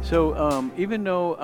So even though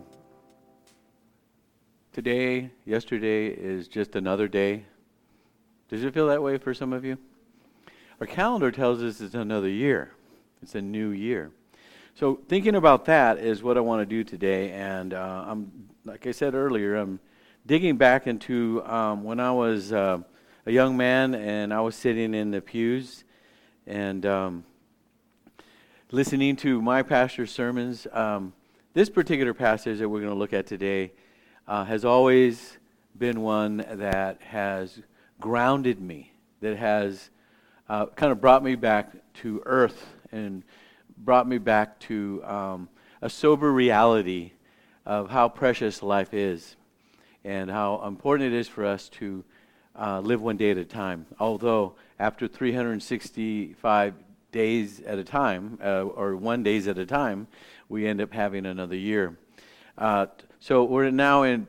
today, yesterday is just another day, does it feel that way for some of you? Our calendar tells us it's another year. It's a new year. So thinking about that is what I want to do today. And like I said earlier, I'm digging back into when I was a young man and I was sitting in the pews and listening to my pastor's sermons. This particular passage that we're going to look at today has always been one that has grounded me, that has kind of brought me back to earth and brought me back to a sober reality of how precious life is and how important it is for us to live one day at a time. Although after 365 days at a time, or 1 day at a time, we end up having another year. So we're now in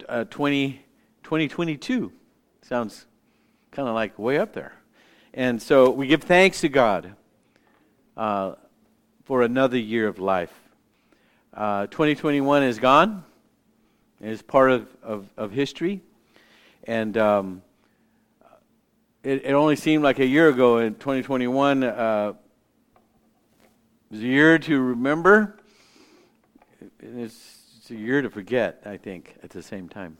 2022. Sounds kind of like way up there. And so we give thanks to God for another year of life. 2021 is gone. It's part of history. And it only seemed like a year ago in 2021 it was a year to remember. It's a year to forget, I think, at the same time.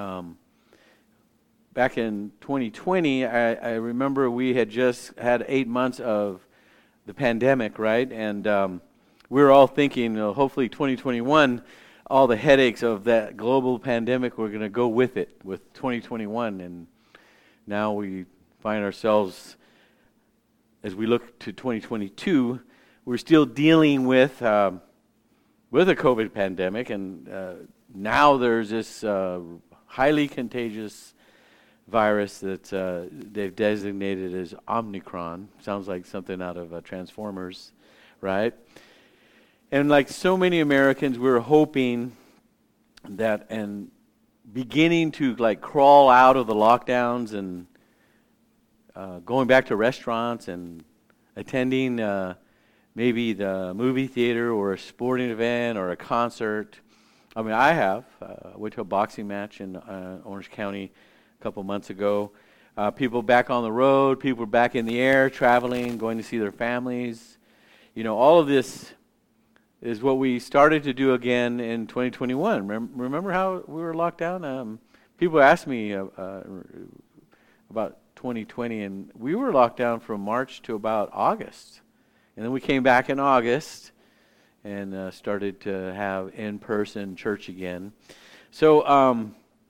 Back in 2020, I remember we had just had 8 months of the pandemic, right? And we were all thinking, hopefully 2021, all the headaches of that global pandemic were going to go with it, with 2021. And now we find ourselves, as we look to 2022, we're still dealing with a COVID pandemic, and now there's this highly contagious virus that they've designated as Omicron. Sounds like something out of Transformers, right? And like so many Americans, we're hoping that and beginning to like crawl out of the lockdowns and going back to restaurants and attending maybe the movie theater or a sporting event or a concert. I mean, I have. I went to a boxing match in Orange County a couple months ago. People back on the road, people back in the air, traveling, going to see their families. You know, all of this is what we started to do again in 2021. Remember how we were locked down? People ask me about 2020, and we were locked down from March to about August. And then we came back in August and started to have in-person church again. So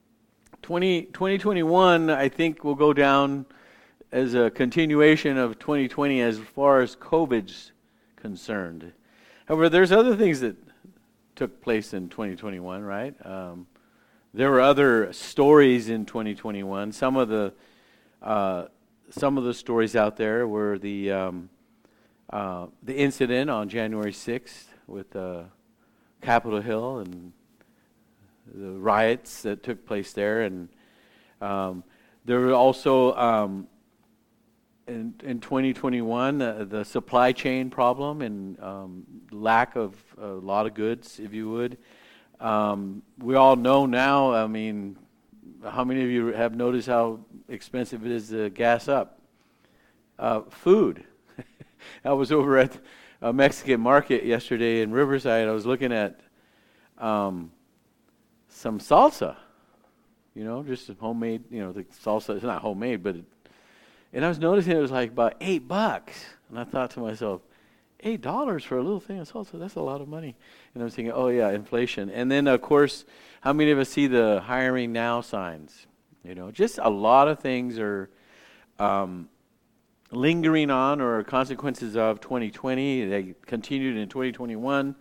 2021, I think, will go down as a continuation of 2020 as far as COVID's concerned. However, there's other things that took place in 2021, right? There were other stories in 2021. Some of the stories out there were the incident on January 6th with Capitol Hill and the riots that took place there. And there were also, in 2021, the supply chain problem and lack of a lot of goods, if you would. We all know now, I mean, how many of you have noticed how expensive it is to gas up? Food. I was over at a Mexican market yesterday in Riverside. I was looking at some salsa, just homemade, the salsa is not homemade, but and I was noticing it was like about $8. And I thought to myself, $8 for a little thing of salsa, that's a lot of money. And I was thinking, oh yeah, inflation. And then of course, how many of us see the hiring now signs? Just a lot of things are lingering on or consequences of 2020. They continued in 2021.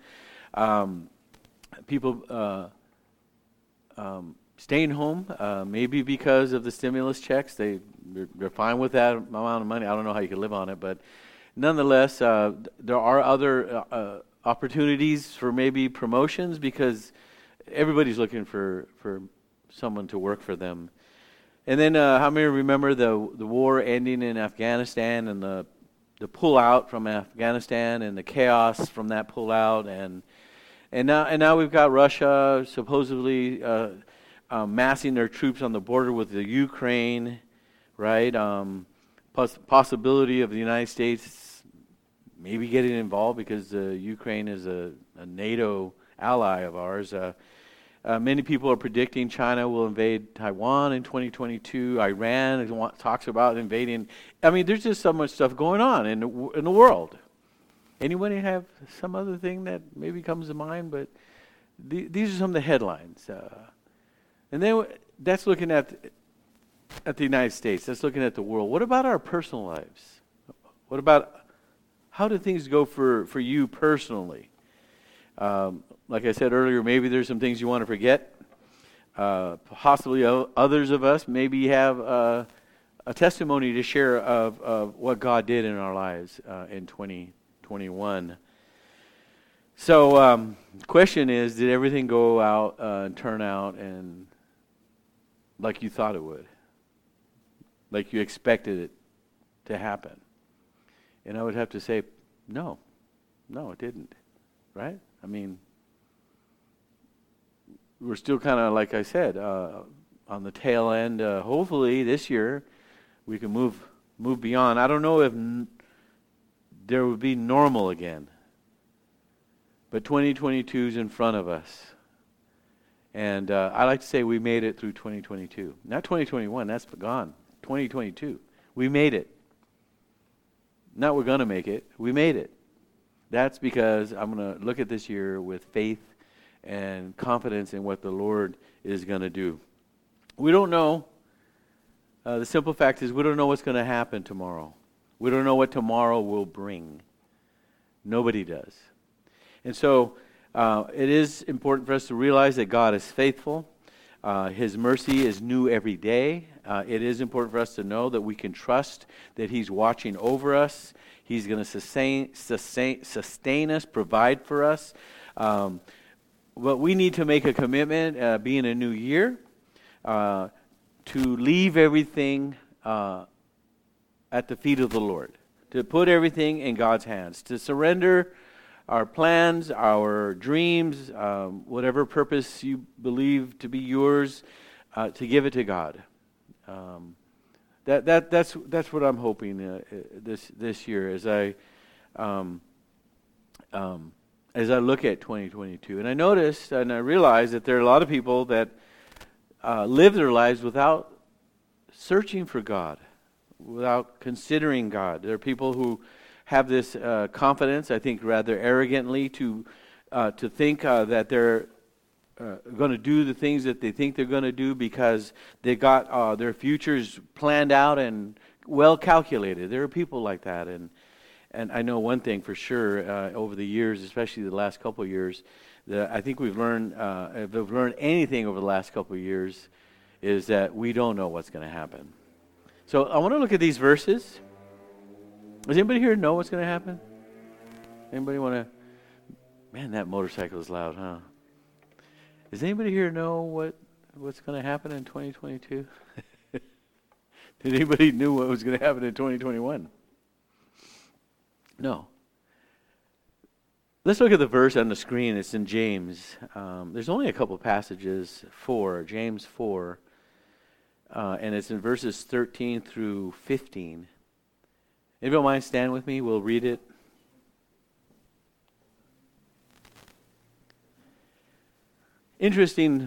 People staying home, maybe because of the stimulus checks. They're fine with that amount of money. I don't know how you can live on it, but nonetheless, there are other opportunities for maybe promotions because everybody's looking for someone to work for them. And then how many remember the war ending in Afghanistan and the pull out from Afghanistan and the chaos from that pull out, and And now we've got Russia supposedly massing their troops on the border with the Ukraine, right? Possibility of the United States maybe getting involved because Ukraine is a NATO ally of ours. Many people are predicting China will invade Taiwan in 2022. Iran talks about invading. I mean, there's just so much stuff going on in the world. Anybody have some other thing that maybe comes to mind? But these are some of the headlines. And then that's looking at the United States. That's looking at the world. What about our personal lives? What about how do things go for you personally? Like I said earlier, maybe there's some things you want to forget. Possibly others of us maybe have a testimony to share of what God did in our lives in 2021. So the question is, did everything go out and turn out and like you thought it would? Like you expected it to happen? And I would have to say, no, it didn't. Right? I mean, we're still kind of, like I said, on the tail end. Hopefully this year we can move beyond. I don't know if there would be normal again, but 2022 is in front of us. And I like to say we made it through 2022. Not 2021, that's gone. 2022. We made it. Not we're going to make it. We made it. That's because I'm going to look at this year with faith and confidence in what the Lord is going to do. We don't know. The simple fact is we don't know what's going to happen tomorrow. We don't know what tomorrow will bring. Nobody does. And so it is important for us to realize that God is faithful. His mercy is new every day. It is important for us to know that we can trust that He's watching over us. He's going to sustain us, provide for us. But we need to make a commitment, being a new year, to leave everything at the feet of the Lord, to put everything in God's hands, to surrender our plans, our dreams, whatever purpose you believe to be yours, to give it to God. That's what I'm hoping this year as I look at 2022. And I noticed and I realized that there are a lot of people that live their lives without searching for God, without considering God. There are people who have this confidence, I think rather arrogantly, to think that they're going to do the things that they think they're going to do because they got their futures planned out and well calculated. There are people like that, and I know one thing for sure over the years, especially the last couple of years, that I think we've learned, if we've learned anything over the last couple of years, is that we don't know what's going to happen. So I want to look at these verses. Does anybody here know what's going to happen? Anybody want to? Man, that motorcycle is loud, huh? Does anybody here know what's going to happen in 2022? Did anybody knew what was going to happen in 2021? No. Let's look at the verse on the screen. It's in James. There's only a couple passages, James 4, and it's in verses 13 through 15. If you don't mind, stand with me. We'll read it. Interesting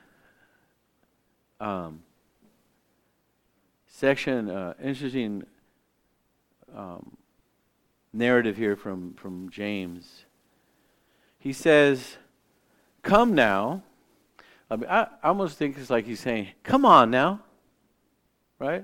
section, interesting narrative here from James. He says, "Come now." I almost think it's like he's saying, "Come on now," right?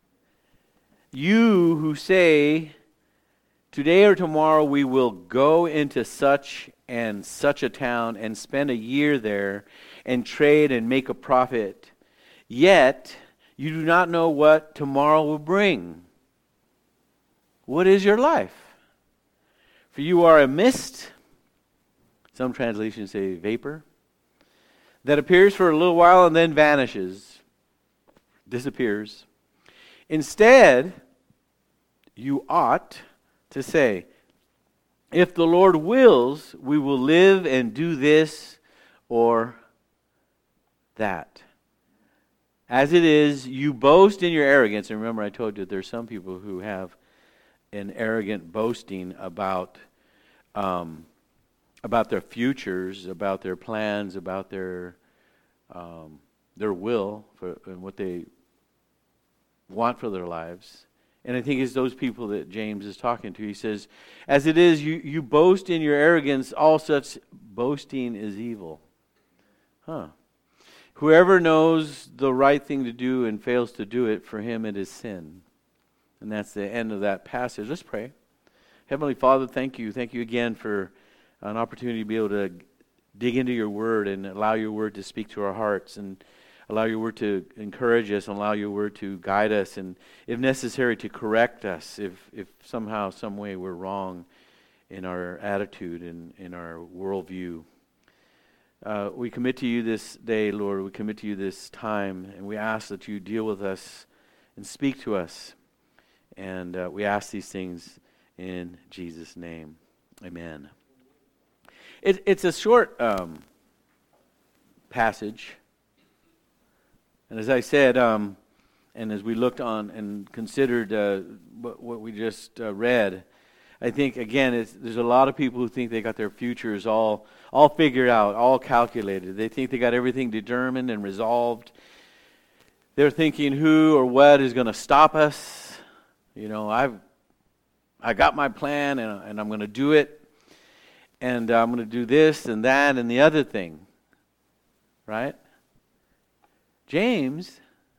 You who say, today or tomorrow we will go into such and such a town and spend a year there and trade and make a profit, yet you do not know what tomorrow will bring. What is your life? For you are a mist, some translations say vapor, that appears for a little while and then vanishes, disappears. Instead, you ought to say, if the Lord wills, we will live and do this or that. As it is, you boast in your arrogance. And remember, I told you there's some people who have an arrogant boasting about their futures, about their plans, about their will for and what they want for their lives. And I think it's those people that James is talking to. He says, as it is, you boast in your arrogance, all such boasting is evil. Whoever knows the right thing to do and fails to do it, for him it is sin. And that's the end of that passage. Let's pray. Heavenly Father, thank you. Thank you again for an opportunity to be able to dig into your word and allow your word to speak to our hearts and allow your word to encourage us and allow your word to guide us and, if necessary, to correct us if somehow, some way we're wrong in our attitude and in our worldview. We commit to you this day, Lord. We commit to you this time, and we ask that you deal with us and speak to us. And we ask these things in Jesus' name. Amen. It's a short passage. And as I said, and as we looked on and considered what we just read, I think, again, there's a lot of people who think they got their futures all figured out, all calculated. They think they got everything determined and resolved. They're thinking who or what is going to stop us. You know, I got my plan and I'm going to do it. And I'm going to do this and that and the other thing. Right? James,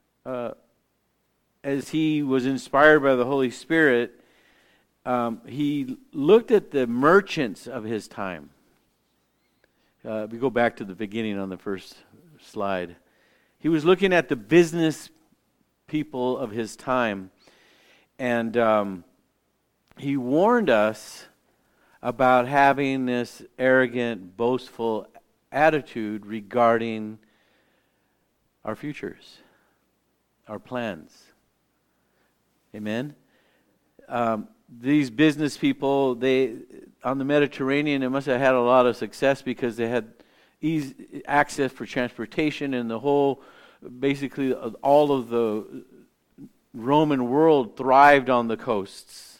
as he was inspired by the Holy Spirit, he looked at the merchants of his time. We go back to the beginning on the first slide. He was looking at the business people of his time. And he warned us about having this arrogant, boastful attitude regarding our futures, our plans. Amen? These business people, they on the Mediterranean, they must have had a lot of success because they had easy access for transportation, and the whole, basically all of the Roman world thrived on the coasts.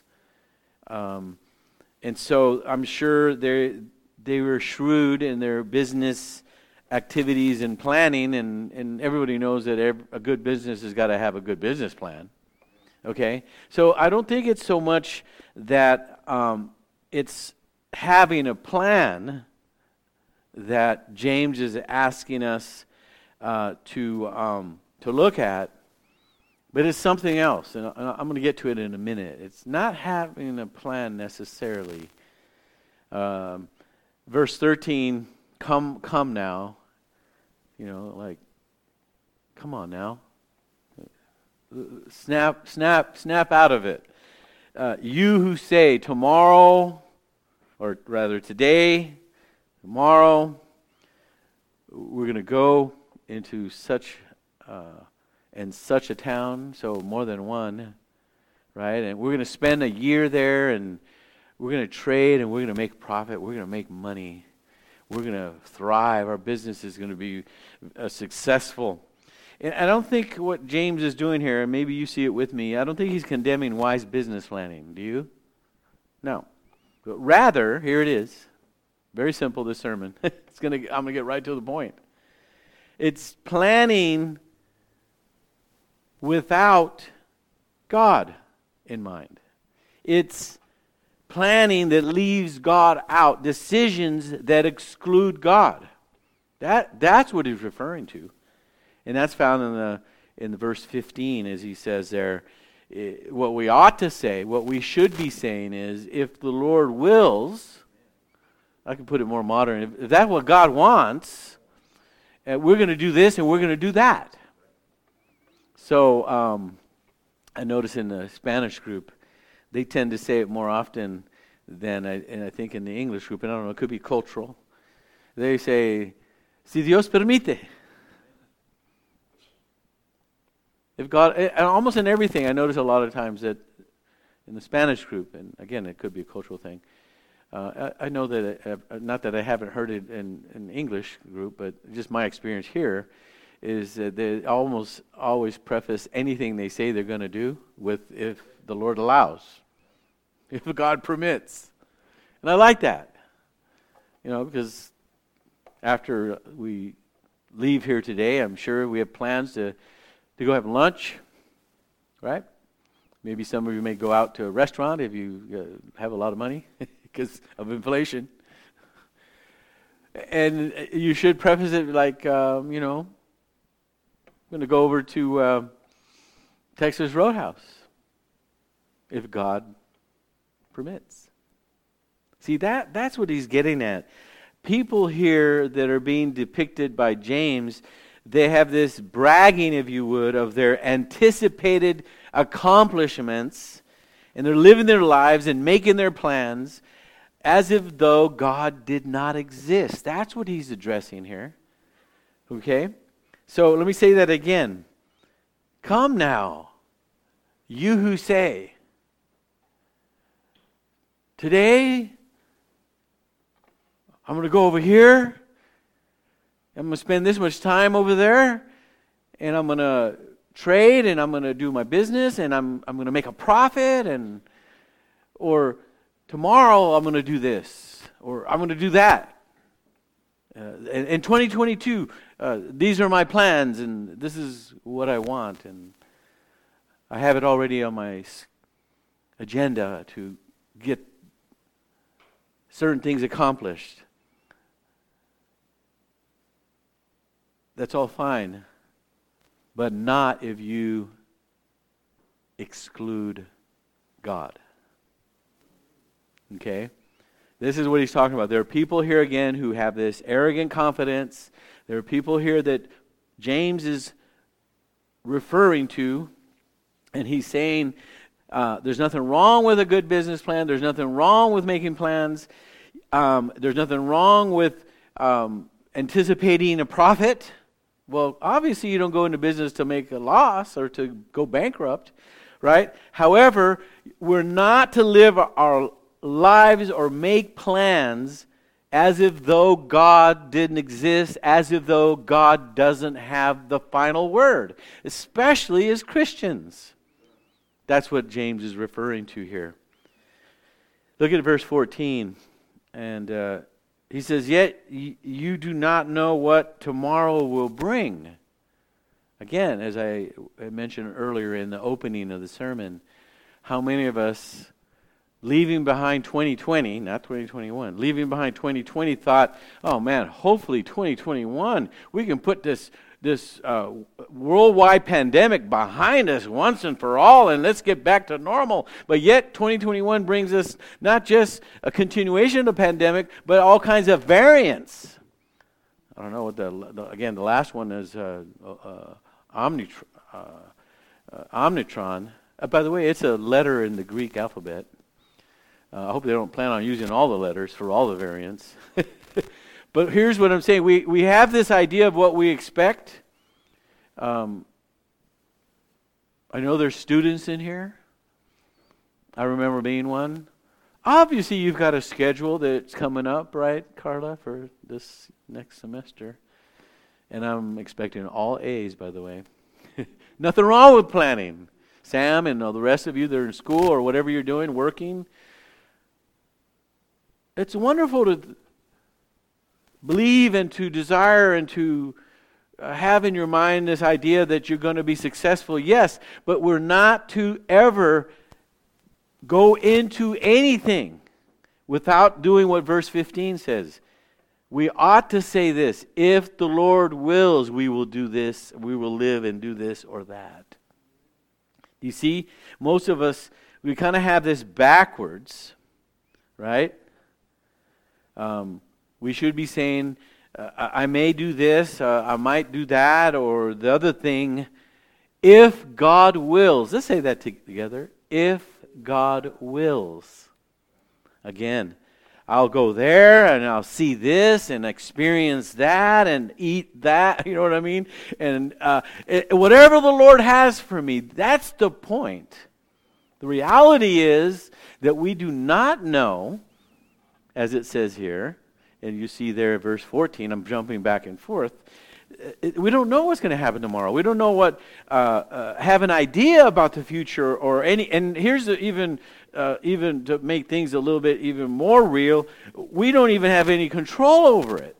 And so I'm sure they were shrewd in their business activities and planning, and everybody knows that a good business has got to have a good business plan. Okay? So I don't think it's so much that it's having a plan that James is asking us to look at, but it's something else, and I'm going to get to it in a minute. It's not having a plan necessarily. Verse 13, come now. You know, like, come on now. Snap out of it. You who say tomorrow, or rather today, tomorrow, we're going to go into such and such a town, so more than one, right? And we're going to spend a year there, and we're going to trade, and we're going to make profit. We're going to make money. We're going to thrive. Our business is going to be successful. And I don't think what James is doing here, and maybe you see it with me, I don't think he's condemning wise business planning. Do you? No. But rather, here it is. Very simple, this sermon. I'm going to get right to the point. It's planning without God in mind. It's planning that leaves God out. Decisions that exclude God. That's what he's referring to. And that's found in the verse 15, as he says there, what we ought to say, what we should be saying is, if the Lord wills, I can put it more modern, if that's what God wants, we're going to do this and we're going to do that. So I notice in the Spanish group, they tend to say it more often than I think in the English group, and I don't know, it could be cultural. They say, si Dios permite. If God, and almost in everything, I notice a lot of times that in the Spanish group, and again, it could be a cultural thing, I know that, not that I haven't heard it in English group, but just my experience here is that they almost always preface anything they say they're going to do with "if the Lord allows," if God permits. And I like that, because after we leave here today, I'm sure we have plans to go have lunch, right? Maybe some of you may go out to a restaurant if you have a lot of money because of inflation. And you should preface it like, I'm going to go over to Texas Roadhouse if God permits. See, that's what he's getting at. People here that are being depicted by James, they have this bragging, if you would, of their anticipated accomplishments, and they're living their lives and making their plans as if though God did not exist. That's what he's addressing here. Okay? So let me say that again. Come now, you who say, today I'm going to go over here, I'm going to spend this much time over there, and I'm going to trade, and I'm going to do my business, and I'm going to make a profit, or tomorrow I'm going to do this, or I'm going to do that. In 2022, these are my plans, and this is what I want, and I have it already on my agenda to get certain things accomplished. That's all fine, but not if you exclude God. Okay? This is what he's talking about. There are people here again who have this arrogant confidence. There are people here that James is referring to, and he's saying there's nothing wrong with a good business plan. There's nothing wrong with making plans. There's nothing wrong with anticipating a profit. Well, obviously you don't go into business to make a loss or to go bankrupt, right? However, we're not to live our lives or make plans as if though God didn't exist, as if though God doesn't have the final word, especially as Christians. That's what James is referring to here. Look at verse 14, and he says, "Yet you do not know what tomorrow will bring." Again, as I mentioned earlier in the opening of the sermon, how many of us, leaving behind 2020, not 2021, leaving behind 2020 thought, oh man, hopefully 2021, we can put this worldwide pandemic behind us once and for all, and let's get back to normal. But yet 2021 brings us not just a continuation of the pandemic, but all kinds of variants. I don't know what the last one is, Omicron. By the way, it's a letter in the Greek alphabet. I hope they don't plan on using all the letters for all the variants. But here's what I'm saying. We have this idea of what we expect. I know there's students in here. I remember being one. Obviously, you've got a schedule that's coming up, right, Carla, for this next semester. And I'm expecting all A's, by the way. Nothing wrong with planning. Sam and all the rest of you that are in school or whatever you're doing, working. It's wonderful to believe and to desire and to have in your mind this idea that you're going to be successful. Yes, but we're not to ever go into anything without doing what verse 15 says. We ought to say this: if the Lord wills, we will do this, we will live and do this or that. You see, most of us, we kind of have this backwards, right? We should be saying, I may do this, I might do that, or the other thing, if God wills. Let's say that together. If God wills. Again, I'll go there and I'll see this and experience that and eat that, you know what I mean? And whatever the Lord has for me, that's the point. The reality is that we do not know as it says here, and you see there verse 14, I'm jumping back and forth. We don't know what's going to happen tomorrow. We don't know what, have an idea about the future or any, and here's even to make things a little bit even more real, we don't even have any control over it.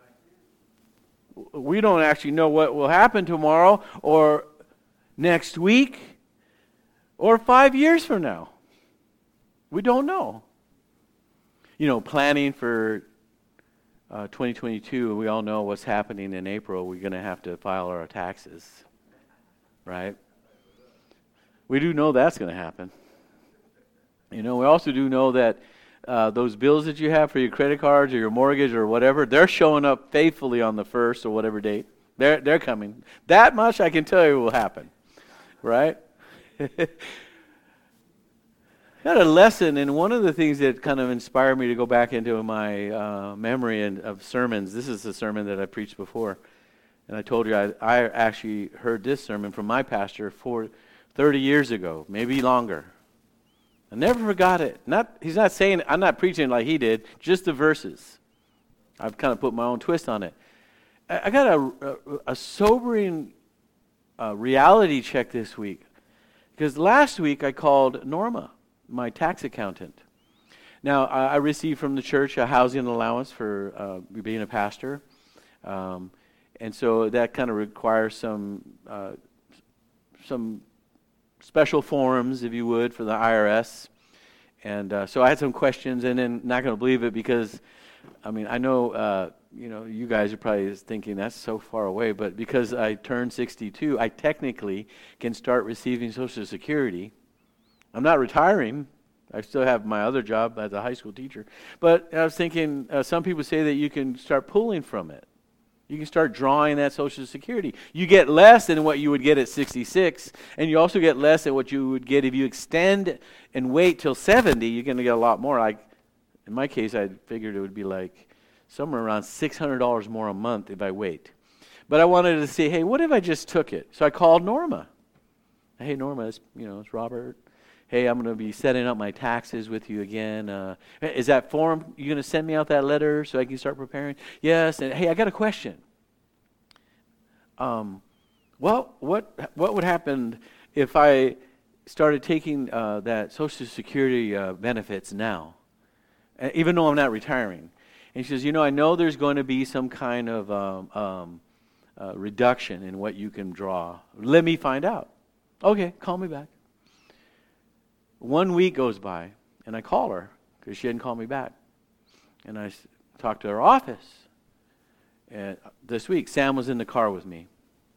We don't actually know what will happen tomorrow or next week or 5 years from now. We don't know. Planning for 2022, we all know what's happening in April. We're going to have to file our taxes, right? We do know that's going to happen. We also do know that those bills that you have for your credit cards or your mortgage or whatever, they're showing up faithfully on the 1st or whatever date. They're coming. That much I can tell you will happen, right? I had a lesson, and one of the things that kind of inspired me to go back into my memory of sermons, this is a sermon that I preached before, and I told you I actually heard this sermon from my pastor 30 years ago, maybe longer. I never forgot it. He's not saying, I'm not preaching like he did, just the verses. I've kind of put my own twist on it. I got a sobering reality check this week, because last week I called Norma, my tax accountant. Now, I received from the church a housing allowance for being a pastor. And so that kind of requires some special forms, if you would, for the IRS. And so I had some questions, and then not going to believe it because, I know, you guys are probably thinking that's so far away, but because I turned 62, I technically can start receiving Social Security. I'm not retiring. I still have my other job as a high school teacher. But I was thinking, some people say that you can start pulling from it. You can start drawing that Social Security. You get less than what you would get at 66, and you also get less than what you would get if you extend and wait till 70. You're going to get a lot more. In my case, I figured it would be like somewhere around $600 more a month if I wait. But I wanted to say, hey, what if I just took it? So I called Norma. Hey, Norma, it's Robert. Hey, I'm going to be setting up my taxes with you again. Is that form, you going to send me out that letter so I can start preparing? Yes. And hey, I got a question. What would happen if I started taking that Social Security benefits now, even though I'm not retiring? And she says, I know there's going to be some kind of reduction in what you can draw. Let me find out. Okay, call me back. 1 week goes by, and I call her because she hadn't called me back. And I talked to her office. And this week, Sam was in the car with me.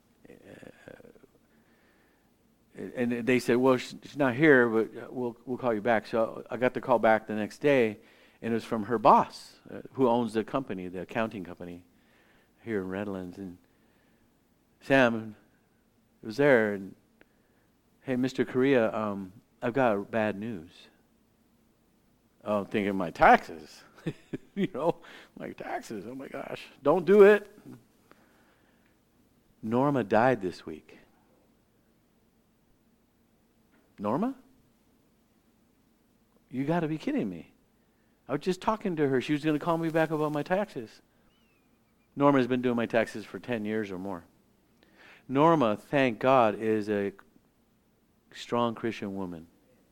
And they said, well, she's not here, but we'll call you back. So I got the call back the next day, and it was from her boss, who owns the company, the accounting company here in Redlands. And Sam was there, and hey, Mr. Correa, I've got bad news. Oh, I'm thinking my taxes. My taxes. Oh my gosh. Don't do it. Norma died this week. Norma? You got to be kidding me. I was just talking to her. She was going to call me back about my taxes. Norma's been doing my taxes for 10 years or more. Norma, thank God, is a strong Christian woman.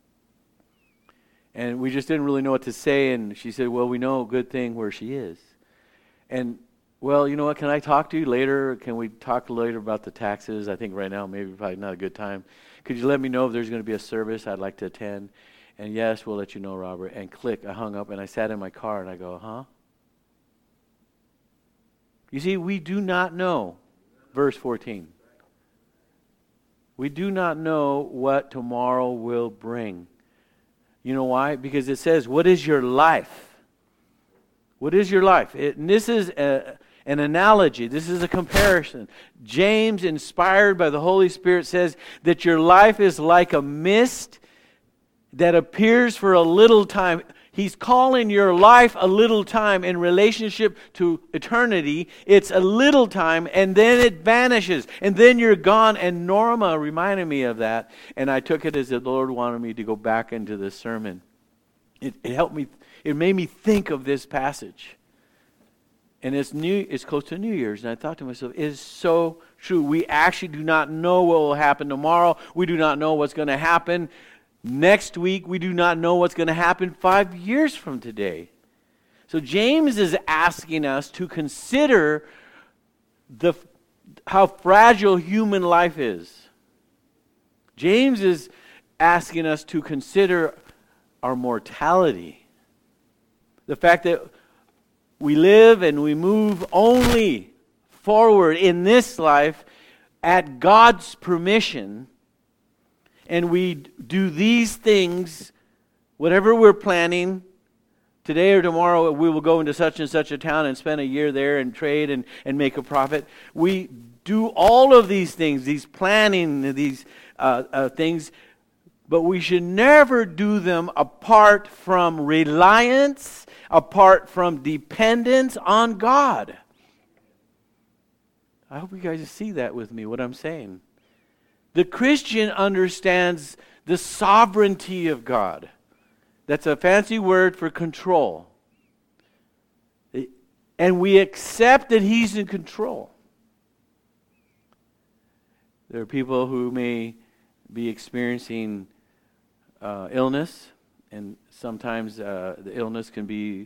And we just didn't really know what to say, and she said, well, we know a good thing where she is. And, well, you know what, can I talk to you later? Can we talk later about the taxes? I think right now probably not a good time. Could you let me know if there's going to be a service I'd like to attend? And yes, we'll let you know, Robert. And click, I hung up, and I sat in my car, and I go, huh? You see, we do not know, verse 14. We do not know what tomorrow will bring. You know why? Because it says, what is your life? What is your life? And this is an analogy. This is a comparison. James, inspired by the Holy Spirit, says that your life is like a mist that appears for a little time. He's calling your life a little time in relationship to eternity. It's a little time, and then it vanishes, and then you're gone. And Norma reminded me of that, and I took it as the Lord wanted me to go back into this sermon. It helped me. it made me think of this passage. And it's close to New Year's, and I thought to myself, it is so true. We actually do not know what will happen tomorrow. We do not know what's going to happen next week. We do not know what's going to happen 5 years from today. So James is asking us to consider how fragile human life is. James is asking us to consider our mortality. The fact that we live and we move only forward in this life at God's permission, and we do these things, whatever we're planning. Today or tomorrow we will go into such and such a town and spend a year there and trade and make a profit. We do all of these things, these planning, these things, but we should never do them apart from reliance, apart from dependence on God. I hope you guys see that with me, what I'm saying. The Christian understands the sovereignty of God. That's a fancy word for control. And we accept that He's in control. There are people who may be experiencing illness, and sometimes the illness can be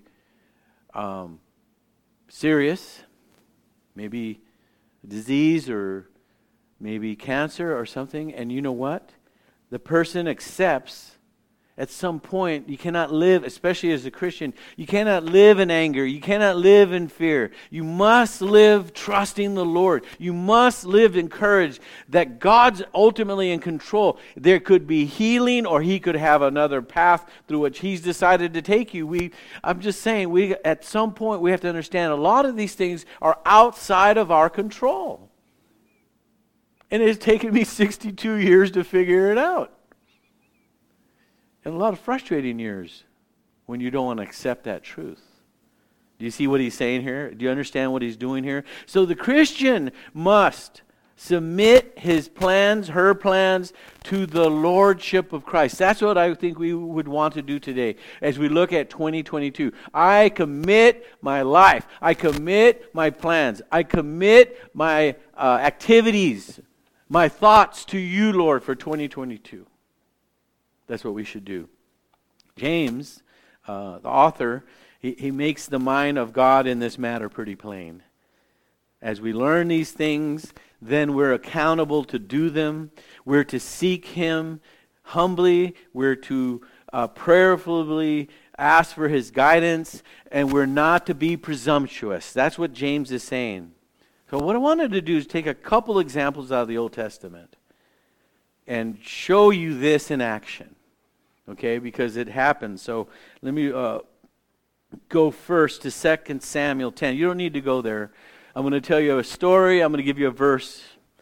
serious, maybe a disease or maybe cancer or something. And you know what? The person accepts at some point. You cannot live, especially as a Christian, you cannot live in anger. You cannot live in fear. You must live trusting the Lord. You must live encouraged that God's ultimately in control. There could be healing, or He could have another path through which He's decided to take you. I'm just saying, at some point we have to understand a lot of these things are outside of our control. And it's taken me 62 years to figure it out. And a lot of frustrating years when you don't want to accept that truth. Do you see what he's saying here? Do you understand what he's doing here? So the Christian must submit his plans, her plans, to the Lordship of Christ. That's what I think we would want to do today as we look at 2022. I commit my life. I commit my plans. I commit my activities, my thoughts to you, Lord, for 2022. That's what we should do. James, the author, he makes the mind of God in this matter pretty plain. As we learn these things, then we're accountable to do them. We're to seek Him humbly. We're to prayerfully ask for His guidance. And we're not to be presumptuous. That's what James is saying. So what I wanted to do is take a couple examples out of the Old Testament and show you this in action. Okay, because it happens. So let me go first to 2 Samuel 10. You don't need to go there. I'm going to tell you a story. I'm going to give you a verse.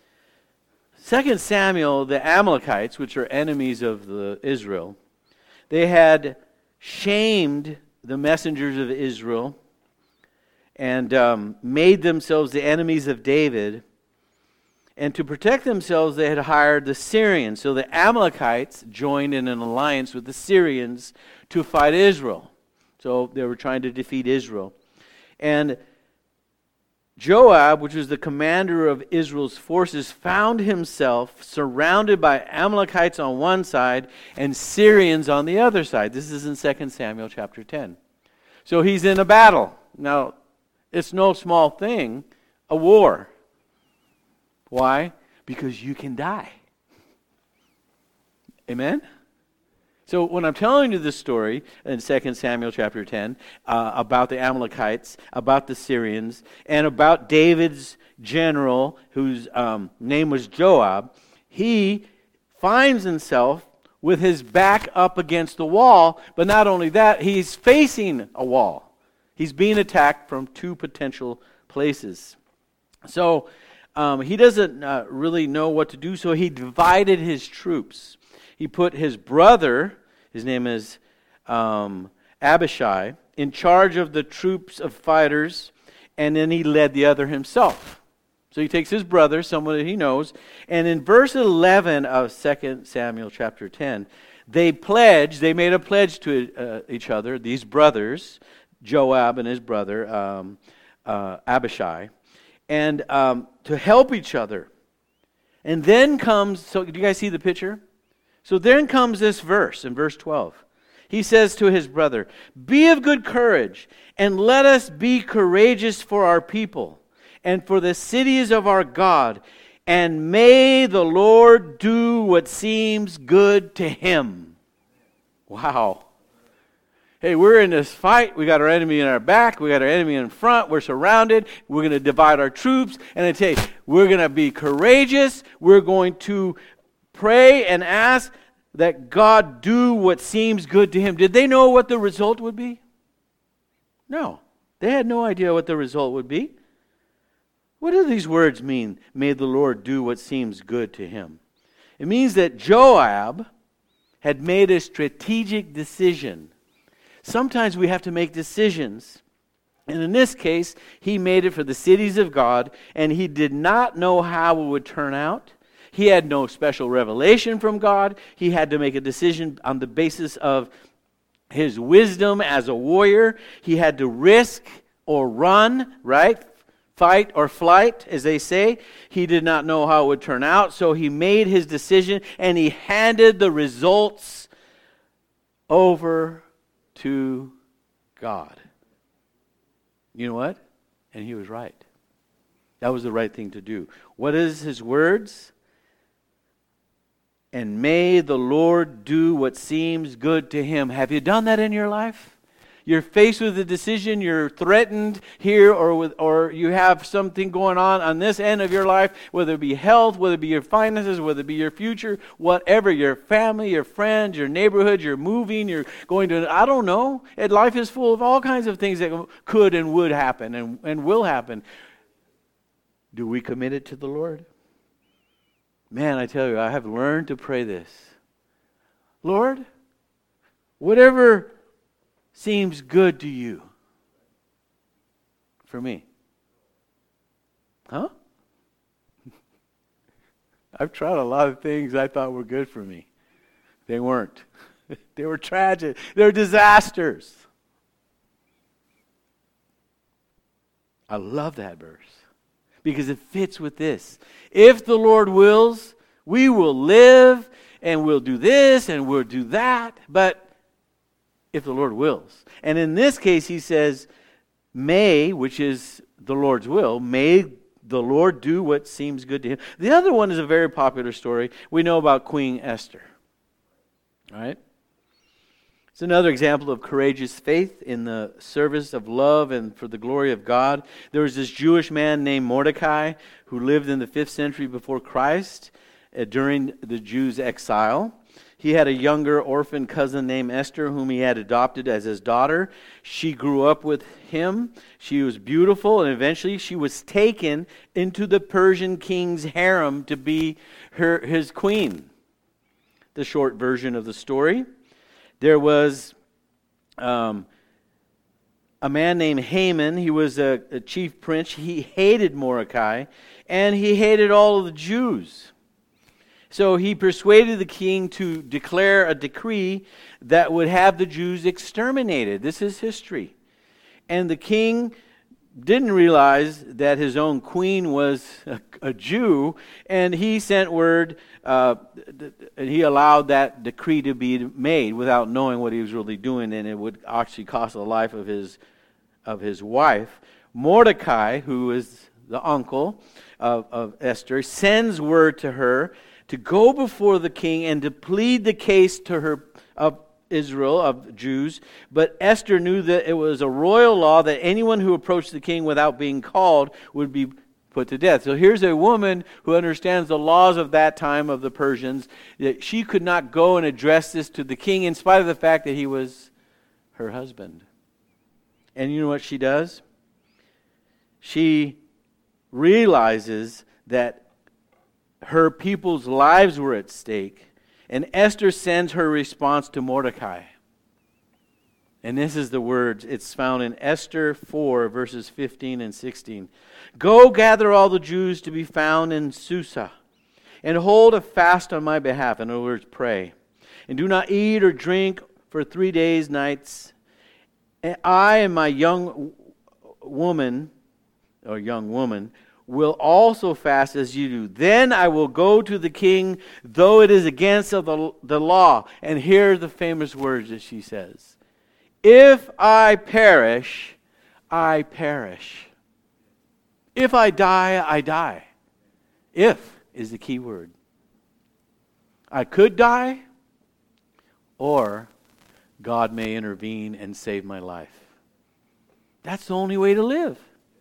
2 Samuel, the Amalekites, which are enemies of Israel, they had shamed the messengers of Israel and made themselves the enemies of David. And to protect themselves, they had hired the Syrians. So the Amalekites joined in an alliance with the Syrians to fight Israel. So they were trying to defeat Israel. And Joab, which was the commander of Israel's forces, found himself surrounded by Amalekites on one side and Syrians on the other side. This is in 2 Samuel chapter 10. So he's in a battle. Now, it's no small thing, a war. Why? Because you can die. Amen? So when I'm telling you this story in 2 Samuel chapter 10 about the Amalekites, about the Syrians, and about David's general whose name was Joab, he finds himself with his back up against the wall, but not only that, he's facing a wall. He's being attacked from two potential places. So he doesn't really know what to do, so he divided his troops. He put his brother, his name is Abishai, in charge of the troops of fighters, and then he led the other himself. So he takes his brother, someone that he knows, and in verse 11 of 2 Samuel chapter 10, they made a pledge to each other, these brothers, Joab and his brother Abishai, and to help each other. And then comes, so do you guys see the picture? So then comes this verse in verse 12. He says to his brother, "Be of good courage, and let us be courageous for our people and for the cities of our God, and may the Lord do what seems good to him." Wow. Hey, we're in this fight. We got our enemy in our back. We got our enemy in front. We're surrounded. We're going to divide our troops. And I tell you, we're going to be courageous. We're going to pray and ask that God do what seems good to him. Did they know what the result would be? No. They had no idea what the result would be. What do these words mean? May the Lord do what seems good to him. It means that Joab had made a strategic decision. Sometimes we have to make decisions. And in this case, he made it for the cities of God, and he did not know how it would turn out. He had no special revelation from God. He had to make a decision on the basis of his wisdom as a warrior. He had to risk or run, right? Fight or flight, as they say. He did not know how it would turn out, so he made his decision, and he handed the results over to God. You know what? And he was right. That was the right thing to do. What is his words? And may the Lord do what seems good to him. Have you done that in your life? You're faced with a decision, you're threatened here, or you have something going on this end of your life, whether it be health, whether it be your finances, whether it be your future, whatever, your family, your friends, your neighborhood, you're moving, you're going to, I don't know. And life is full of all kinds of things that could and would happen and will happen. Do we commit it to the Lord? Man, I tell you, I have learned to pray this. Lord, whatever seems good to you for me. Huh? I've tried a lot of things I thought were good for me. They weren't. They were tragic. They were disasters. I love that verse because it fits with this. If the Lord wills, we will live and we'll do this and we'll do that. But if the Lord wills. And in this case, he says, may, which is the Lord's will, may the Lord do what seems good to him. The other one is a very popular story. We know about Queen Esther. All right? It's another example of courageous faith in the service of love and for the glory of God. There was this Jewish man named Mordecai who lived in the 5th century before Christ during the Jews' exile. He had a younger orphan cousin named Esther whom he had adopted as his daughter. She grew up with him. She was beautiful, and eventually she was taken into the Persian king's harem to be his queen. The short version of the story. There was a man named Haman. He was a chief prince. He hated Mordecai, and he hated all of the Jews. So he persuaded the king to declare a decree that would have the Jews exterminated. This is history. And the king didn't realize that his own queen was a Jew, and he sent word, and he allowed that decree to be made without knowing what he was really doing, and it would actually cost the life of his wife. Mordecai, who is the uncle of Esther, sends word to her to go before the king and to plead the case to her of Israel, of Jews. But Esther knew that it was a royal law that anyone who approached the king without being called would be put to death. So here's a woman who understands the laws of that time of the Persians, that she could not go and address this to the king in spite of the fact that he was her husband. And you know what she does? She realizes that her people's lives were at stake. And Esther sends her response to Mordecai. And this is the words. It's found in Esther 4, verses 15 and 16. Go gather all the Jews to be found in Susa, and hold a fast on my behalf. In other words, pray. and do not eat or drink for 3 days, nights. And I and my young woman will also fast as you do. Then I will go to the king, though it is against the law. And here are the famous words that she says. If I perish, I perish. If I die, I die. If is the key word. I could die, or God may intervene and save my life. That's the only way to live.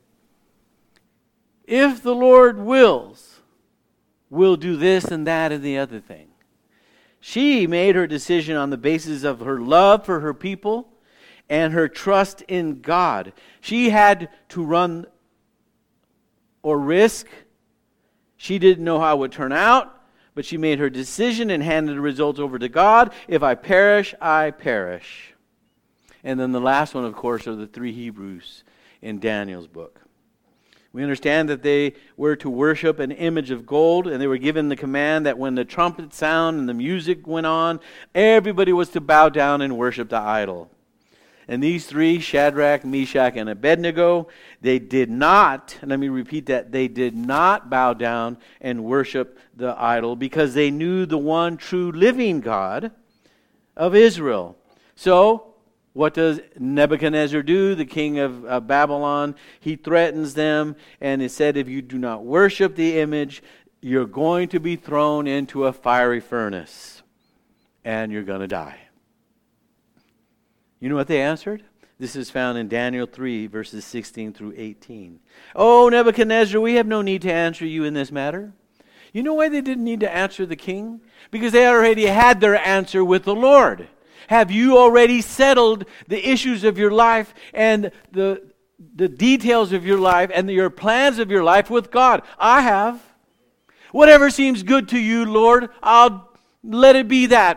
If the Lord wills, we'll do this and that and the other thing. She made her decision on the basis of her love for her people and her trust in God. She had to run or risk. She didn't know how it would turn out, but she made her decision and handed the results over to God. If I perish, I perish. And then the last one, of course, are the 3 Hebrews in Daniel's book. We understand that they were to worship an image of gold, and they were given the command that when the trumpet sound and the music went on, everybody was to bow down and worship the idol. And these 3, Shadrach, Meshach, and Abednego, they did not, and let me repeat that, they did not bow down and worship the idol because they knew the one true living God of Israel. So, what does Nebuchadnezzar do? The king of Babylon, he threatens them, and he said, if you do not worship the image, you're going to be thrown into a fiery furnace, and you're going to die. You know what they answered? This is found in Daniel 3, verses 16 through 18. Oh, Nebuchadnezzar, we have no need to answer you in this matter. You know why they didn't need to answer the king? Because they already had their answer with the Lord. Have you already settled the issues of your life and the details of your life and your plans of your life with God? I have. Whatever seems good to you, Lord, I'll let it be that.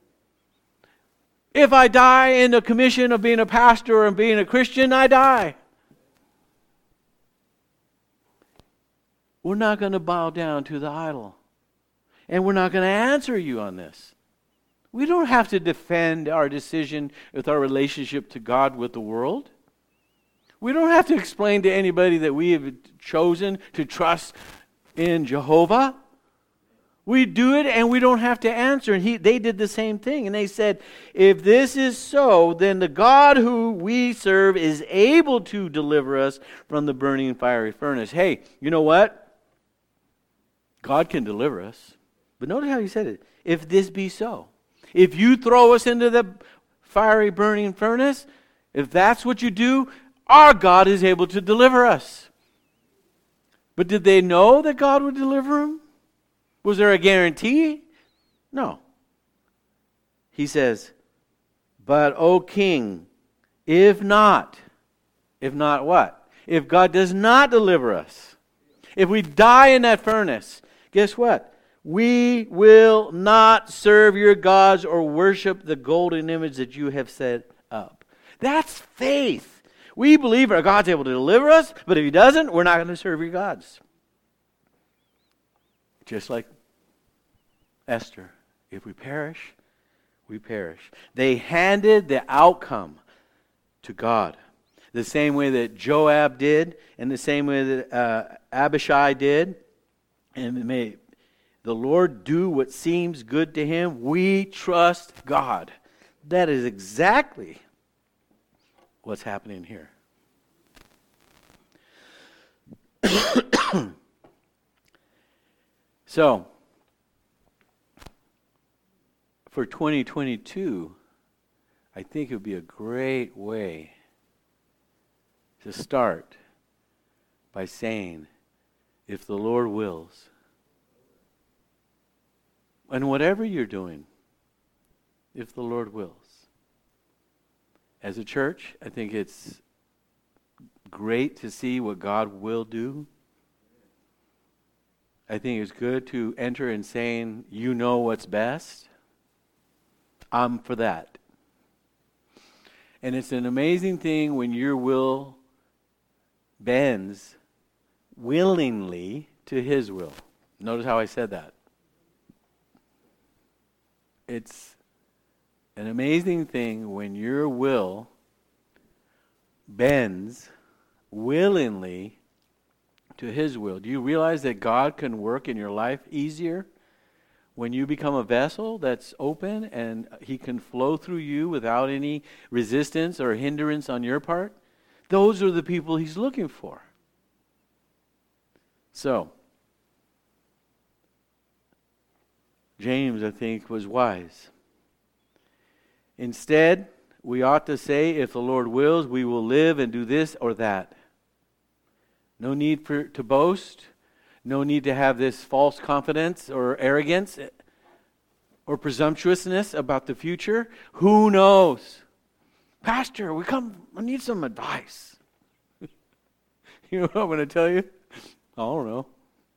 If I die in the commission of being a pastor and being a Christian, I die. We're not going to bow down to the idol. And we're not going to answer you on this. We don't have to defend our decision with our relationship to God with the world. We don't have to explain to anybody that we have chosen to trust in Jehovah. We do it and we don't have to answer. And they did the same thing. And they said, if this is so, then the God who we serve is able to deliver us from the burning fiery furnace. Hey, you know what? God can deliver us. But notice how he said it. If this be so. If you throw us into the fiery burning furnace, if that's what you do, our God is able to deliver us. But did they know that God would deliver them? Was there a guarantee? No. He says, but O king, if not what? If God does not deliver us, if we die in that furnace, guess what? We will not serve your gods or worship the golden image that you have set up. That's faith. We believe our God's able to deliver us, but if he doesn't, we're not going to serve your gods. Just like Esther, if we perish, we perish. They handed the outcome to God. The same way that Joab did, and the same way that Abishai did. And may the Lord do what seems good to him. We trust God. That is exactly what's happening here. So, for 2022, I think it would be a great way to start by saying, if the Lord wills, and whatever you're doing, if the Lord wills. As a church, I think it's great to see what God will do. I think it's good to enter in saying, you know what's best. I'm for that. And it's an amazing thing when your will bends willingly to his will. Notice how I said that. It's an amazing thing when your will bends willingly to His will. Do you realize that God can work in your life easier when you become a vessel that's open and He can flow through you without any resistance or hindrance on your part? Those are the people He's looking for. So, James, I think, was wise. Instead, we ought to say, if the Lord wills, we will live and do this or that. No need to boast. No need to have this false confidence or arrogance or presumptuousness about the future. Who knows? Pastor, I need some advice. You know what I'm going to tell you? I don't know.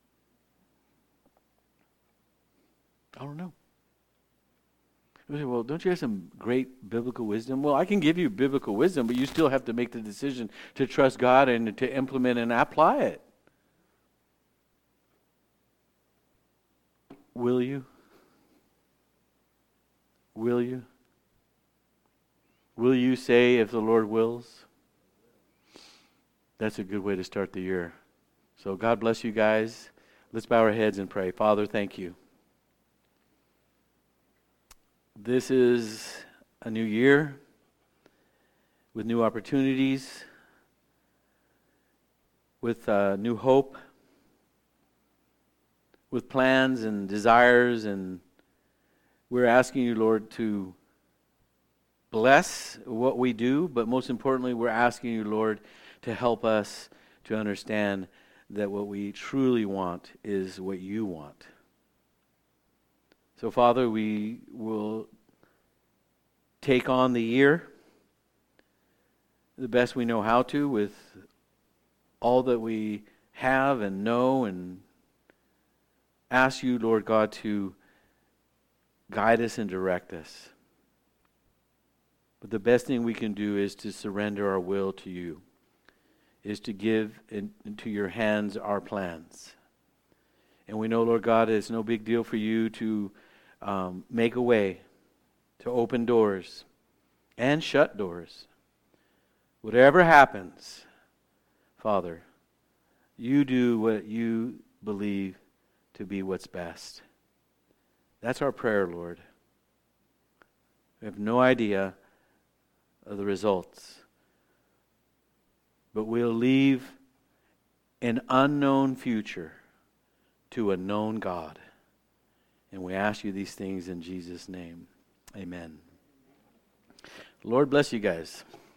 I don't know. You say, well, don't you have some great biblical wisdom? Well, I can give you biblical wisdom, but you still have to make the decision to trust God and to implement and apply it. Will you? Will you? Will you say, if the Lord wills? That's a good way to start the year. So God bless you guys. Let's bow our heads and pray. Father, thank you. This is a new year with new opportunities, with new hope, with plans and desires, and we're asking you, Lord, to bless what we do, but most importantly, we're asking you, Lord, to help us to understand that what we truly want is what you want. So, Father, we will take on the year the best we know how to with all that we have and know, and ask you, Lord God, to guide us and direct us. But the best thing we can do is to surrender our will to you, is to give into your hands our plans. And we know, Lord God, it's no big deal for you to make a way, to open doors and shut doors. Whatever happens, Father, you do what you believe to be what's best. That's our prayer, Lord. We have no idea of the results, but we'll leave an unknown future to a known God. And we ask you these things in Jesus' name. Amen. Lord bless you guys.